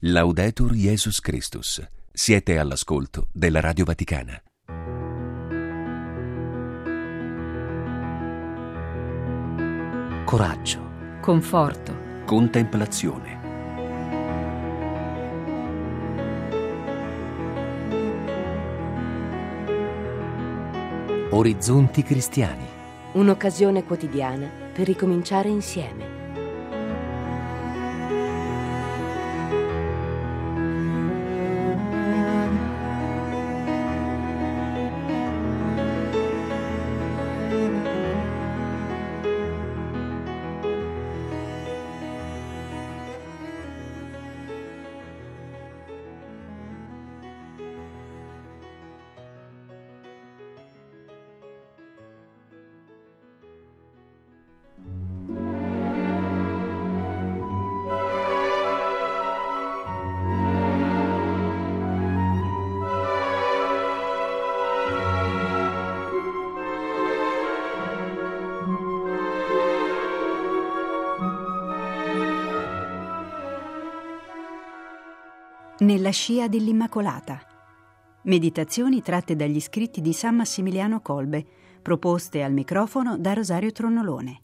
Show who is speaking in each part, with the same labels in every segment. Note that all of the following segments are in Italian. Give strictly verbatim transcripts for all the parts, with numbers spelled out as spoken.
Speaker 1: Laudetur Jesus Christus. Siete all'ascolto della Radio Vaticana.
Speaker 2: Coraggio,
Speaker 3: conforto,
Speaker 1: Contemplazione.
Speaker 2: orizzonti cristiani.
Speaker 4: Un'occasione quotidiana per ricominciare insieme.
Speaker 5: Nella scia dell'Immacolata. Meditazioni tratte dagli scritti di San Massimiliano Kolbe, proposte al microfono da Rosario Tronnolone.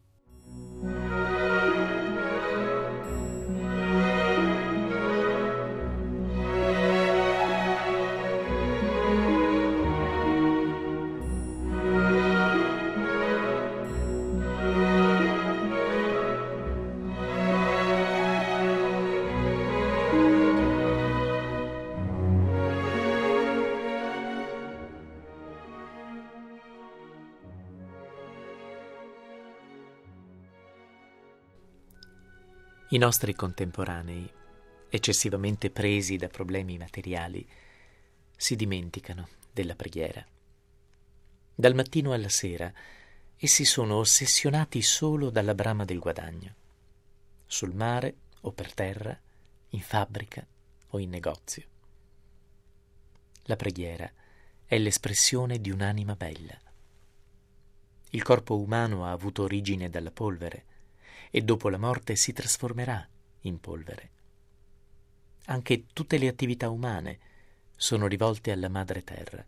Speaker 2: I nostri contemporanei, eccessivamente presi da problemi materiali, si dimenticano della preghiera. Dal mattino alla sera essi sono ossessionati solo dalla brama del guadagno, sul mare o per terra, in fabbrica o in negozio. La preghiera è l'espressione di un'anima bella. Il corpo umano ha avuto origine dalla polvere e dopo la morte si trasformerà in polvere. Anche tutte le attività umane sono rivolte alla madre terra.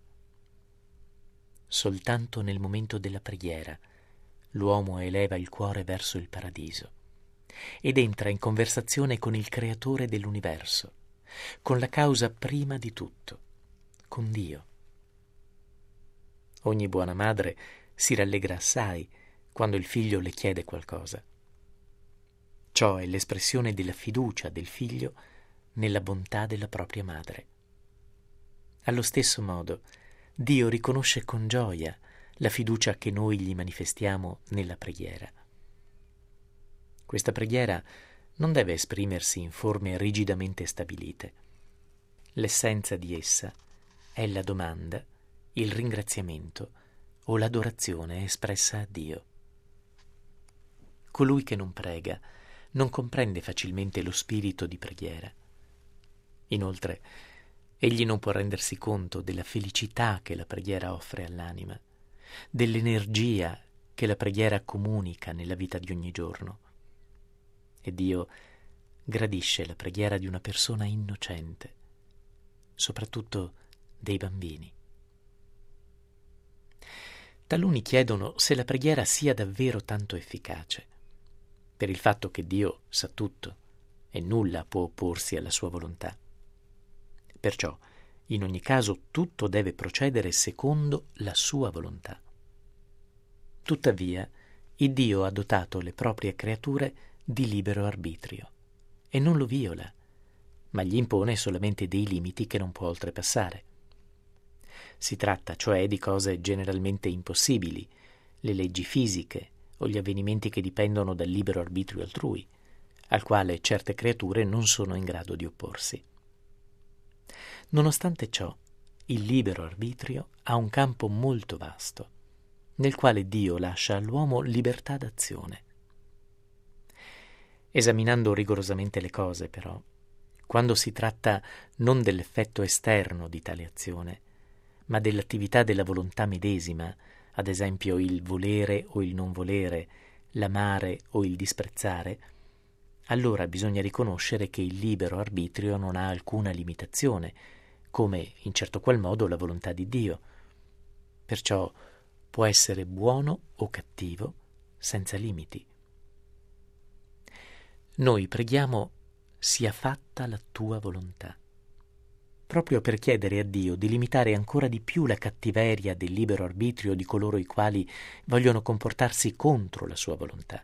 Speaker 2: Soltanto nel momento della preghiera l'uomo eleva il cuore verso il paradiso ed entra in conversazione con il creatore dell'universo, con la causa prima di tutto, con Dio. Ogni buona madre si rallegra assai quando il figlio le chiede qualcosa. Ciò è l'espressione della fiducia del figlio nella bontà della propria madre. Allo stesso modo, Dio riconosce con gioia la fiducia che noi gli manifestiamo nella preghiera. Questa preghiera non deve esprimersi in forme rigidamente stabilite. L'essenza di essa è la domanda, il ringraziamento o l'adorazione espressa a Dio. Colui che non prega non comprende facilmente lo spirito di preghiera. Inoltre, egli non può rendersi conto della felicità che la preghiera offre all'anima, dell'energia che la preghiera comunica nella vita di ogni giorno. E Dio gradisce la preghiera di una persona innocente, soprattutto dei bambini. Taluni chiedono se la preghiera sia davvero tanto efficace, per il fatto che Dio sa tutto e nulla può opporsi alla sua volontà. Perciò, in ogni caso, tutto deve procedere secondo la sua volontà. Tuttavia, il Dio ha dotato le proprie creature di libero arbitrio e non lo viola, ma gli impone solamente dei limiti che non può oltrepassare. Si tratta cioè di cose generalmente impossibili, le leggi fisiche o gli avvenimenti che dipendono dal libero arbitrio altrui, al quale certe creature non sono in grado di opporsi. Nonostante ciò, il libero arbitrio ha un campo molto vasto, nel quale Dio lascia all'uomo libertà d'azione. Esaminando rigorosamente le cose, però, quando si tratta non dell'effetto esterno di tale azione, ma dell'attività della volontà medesima, ad esempio il volere o il non volere, l'amare o il disprezzare, allora bisogna riconoscere che il libero arbitrio non ha alcuna limitazione, come in certo qual modo la volontà di Dio. Perciò può essere buono o cattivo senza limiti. Noi preghiamo: sia fatta la tua volontà, proprio per chiedere a Dio di limitare ancora di più la cattiveria del libero arbitrio di coloro i quali vogliono comportarsi contro la sua volontà.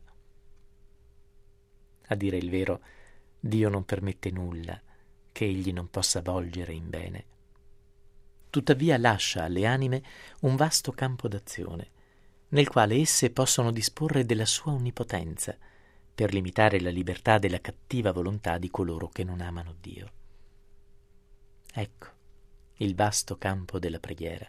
Speaker 2: A dire il vero, Dio non permette nulla che egli non possa volgere in bene. Tuttavia lascia alle anime un vasto campo d'azione, nel quale esse possono disporre della sua onnipotenza, per limitare la libertà della cattiva volontà di coloro che non amano Dio. Ecco il vasto campo della preghiera.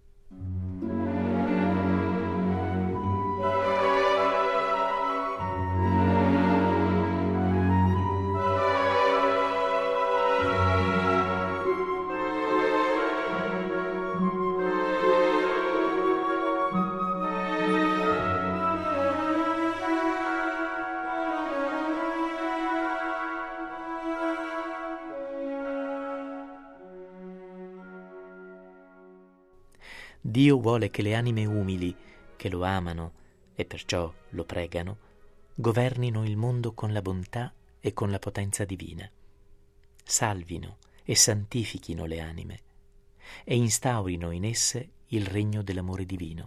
Speaker 2: Dio vuole che le anime umili, che lo amano e perciò lo pregano, governino il mondo con la bontà e con la potenza divina, salvino e santifichino le anime e instaurino in esse il regno dell'amore divino.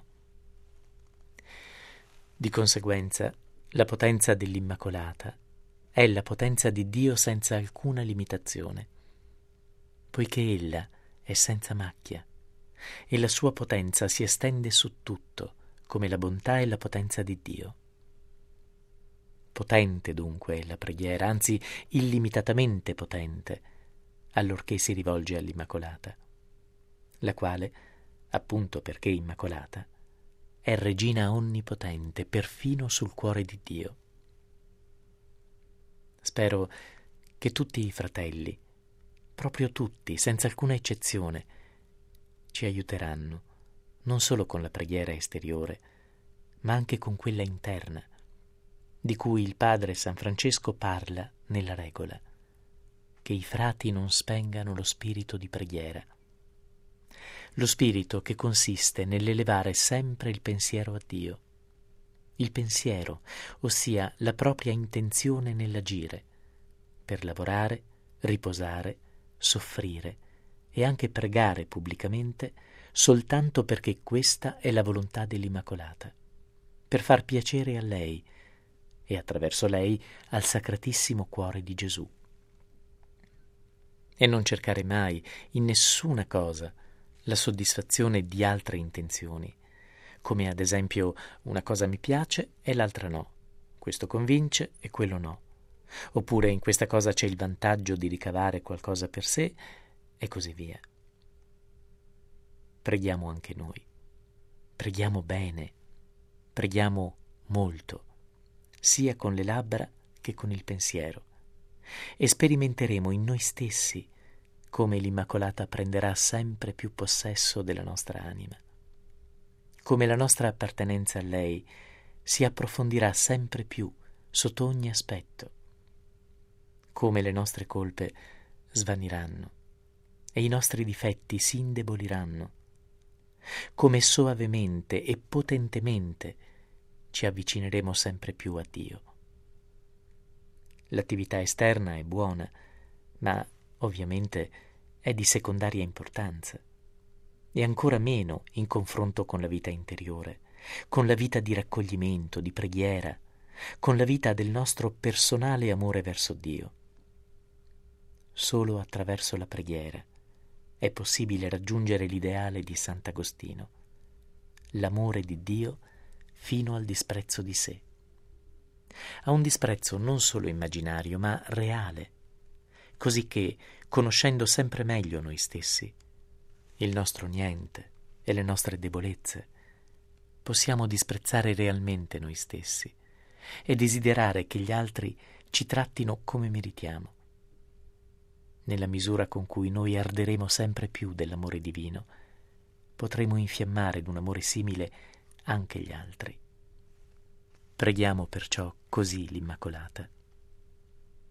Speaker 2: Di conseguenza, la potenza dell'Immacolata è la potenza di Dio senza alcuna limitazione, poiché ella è senza macchia, e la sua potenza si estende su tutto, come la bontà e la potenza di Dio. Potente dunque è la preghiera, anzi illimitatamente potente, allorché si rivolge all'Immacolata, la quale, appunto perché Immacolata, è regina onnipotente perfino sul cuore di Dio. Spero che tutti i fratelli, proprio tutti, senza alcuna eccezione, ci aiuteranno, non solo con la preghiera esteriore, ma anche con quella interna, di cui il padre San Francesco parla nella regola, che i frati non spengano lo spirito di preghiera. Lo spirito che consiste nell'elevare sempre il pensiero a Dio, il pensiero, ossia la propria intenzione nell'agire, per lavorare, riposare, soffrire, e anche pregare pubblicamente soltanto perché questa è la volontà dell'Immacolata, per far piacere a lei e attraverso lei al Sacratissimo Cuore di Gesù. E non cercare mai in nessuna cosa la soddisfazione di altre intenzioni, come ad esempio una cosa mi piace e l'altra no, questo convince e quello no, oppure in questa cosa c'è il vantaggio di ricavare qualcosa per sé, e così via. Preghiamo anche noi. Preghiamo bene. Preghiamo molto, sia con le labbra che con il pensiero. E sperimenteremo in noi stessi come l'Immacolata prenderà sempre più possesso della nostra anima, come la nostra appartenenza a lei si approfondirà sempre più sotto ogni aspetto, come le nostre colpe svaniranno e i nostri difetti si indeboliranno, come soavemente e potentemente ci avvicineremo sempre più a Dio. L'attività esterna è buona, ma ovviamente è di secondaria importanza, e ancora meno in confronto con la vita interiore, con la vita di raccoglimento, di preghiera, con la vita del nostro personale amore verso Dio. Solo attraverso la preghiera è possibile raggiungere l'ideale di Sant'Agostino, l'amore di Dio fino al disprezzo di sé. A un disprezzo non solo immaginario, ma reale, così che, conoscendo sempre meglio noi stessi, il nostro niente e le nostre debolezze, possiamo disprezzare realmente noi stessi e desiderare che gli altri ci trattino come meritiamo. Nella misura con cui noi arderemo sempre più dell'amore divino, potremo infiammare d'un amore simile anche gli altri. Preghiamo perciò così l'Immacolata.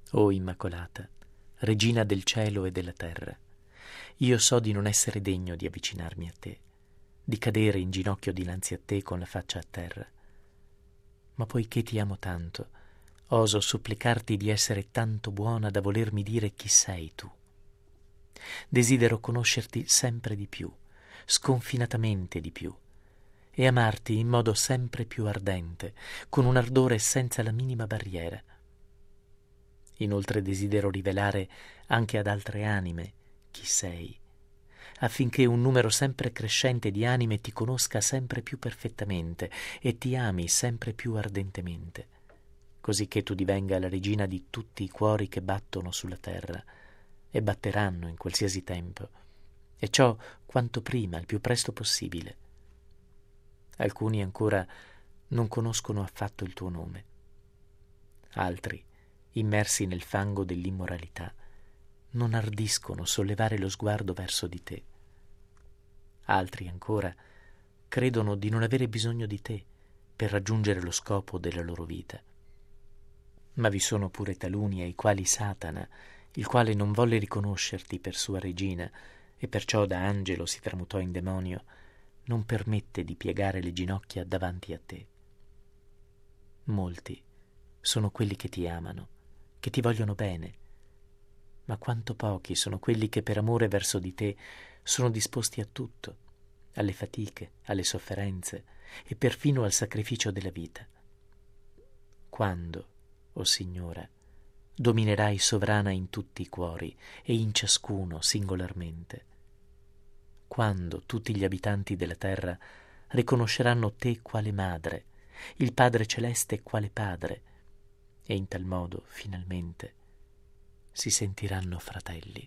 Speaker 2: O Immacolata, Regina del cielo e della terra, io so di non essere degno di avvicinarmi a te, di cadere in ginocchio dinanzi a te con la faccia a terra. Ma poiché ti amo tanto, oso supplicarti di essere tanto buona da volermi dire chi sei tu. Desidero conoscerti sempre di più, sconfinatamente di più, e amarti in modo sempre più ardente, con un ardore senza la minima barriera. Inoltre desidero rivelare anche ad altre anime chi sei, affinché un numero sempre crescente di anime ti conosca sempre più perfettamente e ti ami sempre più ardentemente, così che tu divenga la regina di tutti i cuori che battono sulla terra e batteranno in qualsiasi tempo, e ciò quanto prima, il più presto possibile. Alcuni ancora non conoscono affatto il tuo nome. Altri, immersi nel fango dell'immoralità, non ardiscono sollevare lo sguardo verso di te. Altri ancora credono di non avere bisogno di te per raggiungere lo scopo della loro vita. Ma vi sono pure taluni ai quali Satana, il quale non volle riconoscerti per sua regina e perciò da angelo si tramutò in demonio, non permette di piegare le ginocchia davanti a te. Molti sono quelli che ti amano, che ti vogliono bene, ma quanto pochi sono quelli che per amore verso di te sono disposti a tutto, alle fatiche, alle sofferenze e perfino al sacrificio della vita. Quando, o Signora, dominerai sovrana in tutti i cuori e in ciascuno singolarmente? Quando tutti gli abitanti della terra riconosceranno te quale madre, il Padre Celeste quale Padre, e in tal modo, finalmente, si sentiranno fratelli.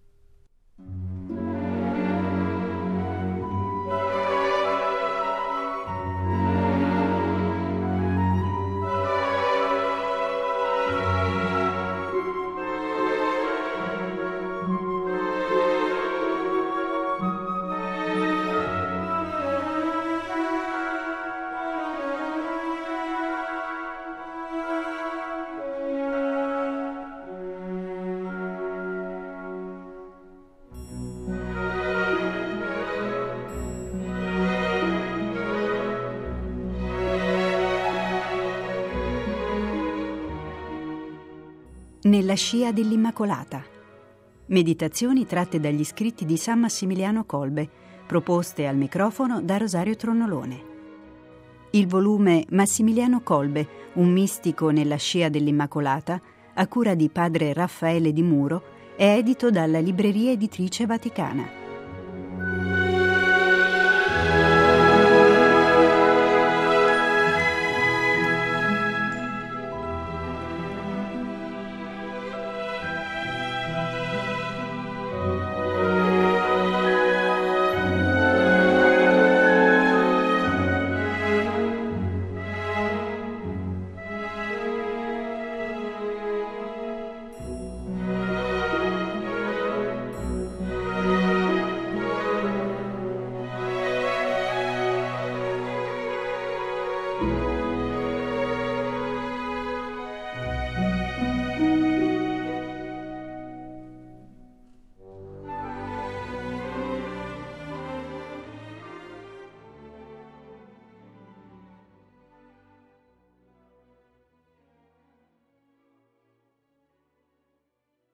Speaker 5: Nella scia dell'Immacolata. Meditazioni tratte dagli scritti di San Massimiliano Kolbe, proposte al microfono da Rosario Tronnolone. Il volume Massimiliano Kolbe, un mistico nella scia dell'Immacolata, a cura di padre Raffaele Di Muro, è edito dalla Libreria Editrice Vaticana.